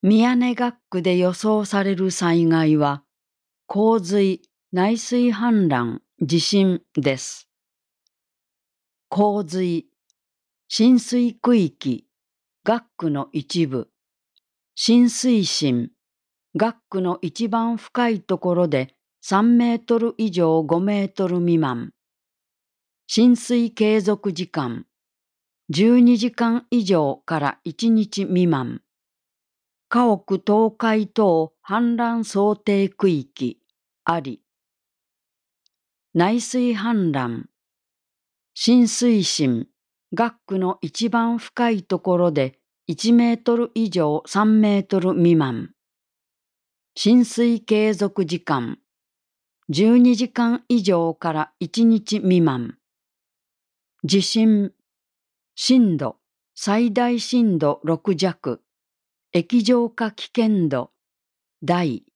宮根学区で予想される災害は、洪水、内水氾濫、地震です。洪水、浸水区域、学区の一部、浸水深、学区の一番深いところで3メートル以上5メートル未満、浸水継続時間、12時間以上から1日未満、家屋倒壊等氾濫想定区域あり、内水氾濫、浸水深、学区の一番深いところで1メートル以上3メートル未満、浸水継続時間、12時間以上から1日未満、地震、震度、最大震度6弱、液状化危険度、大、